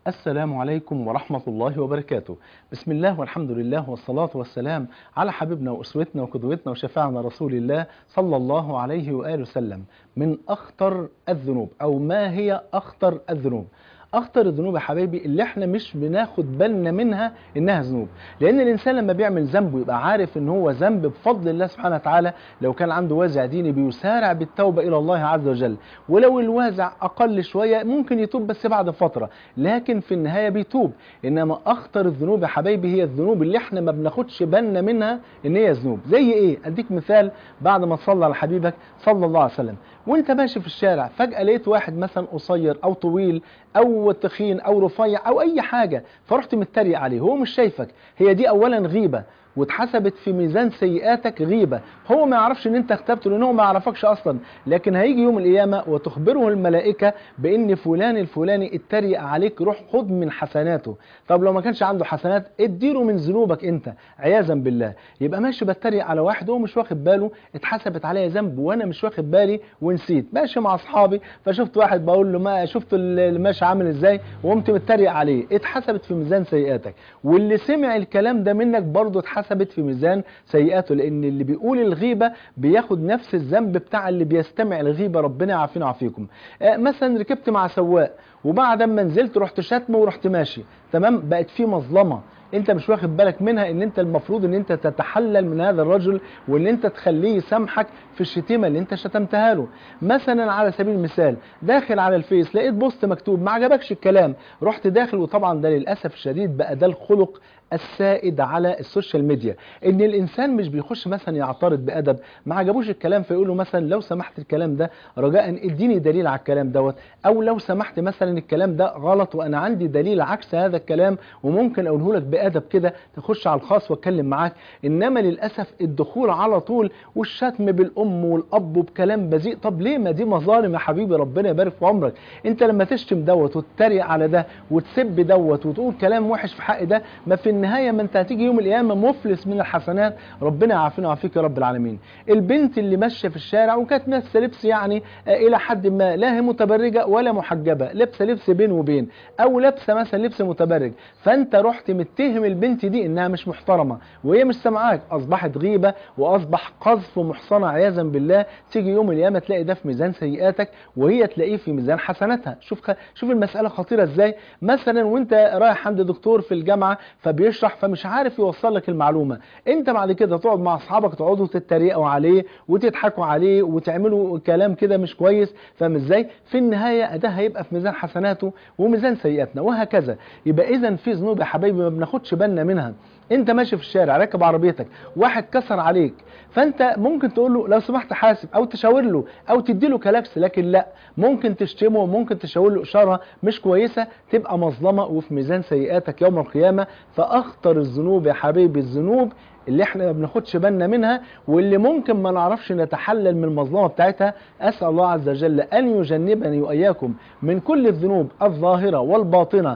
السلام عليكم ورحمة الله وبركاته. بسم الله والحمد لله والصلاة والسلام على حبيبنا وأسوتنا وقدوتنا وشفاعنا رسول الله صلى الله عليه وآله وسلم. من أخطر الذنوب، أو ما هي أخطر الذنوب؟ أخطر الذنوب يا حبايبي اللي احنا مش بناخد بالنا منها إنها ذنوب، لأن الإنسان لما بيعمل ذنب ويبقى عارف إن هو ذنب بفضل الله سبحانه وتعالى، لو كان عنده وازع ديني بيسارع بالتوبة إلى الله عز وجل، ولو الوازع أقل شوية ممكن يتوب بس بعد فترة، لكن في النهاية بيتوب. إنما أخطر الذنوب يا حبايبي هي الذنوب اللي احنا ما بناخدش بالنا منها إن هي ذنوب. زي إيه؟ أديك مثال بعد ما تصلى على حبيبك صلى الله عليه وسلم. وانت ماشي في الشارع فجأة لقيت واحد مثلا قصير أو طويل أو تخين أو رفيع أو أي حاجة، فرحت متريق عليه، هو مش شايفك. هي دي أولا غيبة، واتحسبت في ميزان سيئاتك غيبة. هو ما يعرفش ان انت اغتبته لانه هو ما يعرفكش اصلا، لكن هيجي يوم القيامة وتخبره الملائكة بان فلان الفلاني اتريق عليك، روح خد من حسناته. طب لو ما كانش عنده حسنات اديله من ذنوبك انت عياذا بالله. يبقى ماشي بتريق على واحد هو مش واخد باله، اتحسبت عليا ذنب وانا مش واخد بالي ونسيت. ماشي مع اصحابي فشفت واحد بقول له ما شفت اللي ماشي عامل ازاي وقمت متريق عليه، اتحسبت في ميزان سيئاتك. واللي سمع الكلام ده منك برضه اتحسبت في ميزان سيئاته، لان اللي بيقول الغيبة بياخد نفس الذنب بتاع اللي بيستمع الغيبة. ربنا يعافينا ويعافيكم. مثلا ركبت مع سواق وبعد ما نزلت رحت شاتمه ورحت ماشي، تمام، بقت في مظلمة انت مش واخد بالك منها، ان انت المفروض ان انت تتحلل من هذا الرجل وان انت تخليه يسامحك في الشتيمة اللي انت شتمتها له. مثلا على سبيل المثال داخل على الفيس لقيت بوست مكتوب ما عجبكش الكلام، رحت داخل. وطبعا ده للأسف الشديد بقى ده الخلق السائد على السوشيال ميديا، ان الانسان مش بيخش مثلا يعترض بادب، ما عجبوش الكلام فيقول له مثلا لو سمحت الكلام ده رجاء اديني دليل على الكلام دوت، او لو سمحت مثلا الكلام ده غلط وانا عندي دليل عكس هذا الكلام وممكن اقوله لك بادب كده، تخش على الخاص واتكلم معاك. انما للاسف الدخول على طول والشتم بالام والاب وبكلام بذيء. طب ليه؟ ما دي مظالم يا حبيبي، ربنا يبارك في عمرك. انت لما تشتم دوت وتتريق على ده وتسب دوت وتقول كلام وحش في حق ده، ما في النهاية ما انت هتيجي يوم القيامة مفلس من الحسنات. ربنا يعافينا ويعافيك يا رب العالمين. البنت اللي ماشية في الشارع وكانت لابسة لبس يعني الى حد ما لا هي متبرجة ولا محجبة، لابسة لبس بين وبين، او لابسة مثلا لبس متبرج، فانت رحت متهم البنت دي انها مش محترمة وهي مش سامعاك، اصبحت غيبة واصبح قذف محصنة عياذا بالله. تيجي يوم القيامة تلاقي ده في ميزان سيئاتك وهي تلاقيه في ميزان حسناتها. شوف المسألة خطيرة ازاي. مثلا وانت رايح عند دكتور في الجامعة فبيشرح فمش عارف يوصل لك المعلومة، انت بعد كده تقعد مع اصحابك تقعدوا تتريقوا عليه وتضحكوا عليه وتعملوا كلام كده مش كويس، فاهم ازاي؟ في النهاية ده هيبقى في ميزان حسناته وميزان سيئاتنا وهكذا. يبقى اذا في ذنوب يا حبايبي ما بناخدش بالنا منها. انت ماشي في الشارع راكب عربيتك واحد كسر عليك، فانت ممكن تقول له لو سمحت حاسب، او تشاور له او تدي له كلاكس، لكن لا، ممكن تشتمه وممكن تشاور له اشاره مش كويسه، تبقى مظلمه وفي ميزان سيئاتك يوم القيامه. فاخطر الذنوب يا حبيبي الذنوب اللي احنا ما بناخدش بالنا منها واللي ممكن ما نعرفش نتحلل من المظلمه بتاعتها. اسال الله عز وجل ان يجنبني واياكم من كل الذنوب الظاهره والباطنه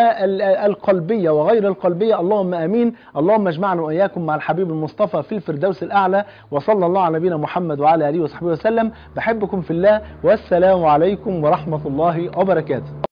والقلبيه وغير القلبيه، اللهم امين. اللهم اجمعنا واياكم مع الحبيب المصطفى في الفردوس الاعلى. وصلى الله على نبينا محمد وعلى اله وصحبه وسلم. بحبكم في الله، والسلام عليكم ورحمه الله وبركاته.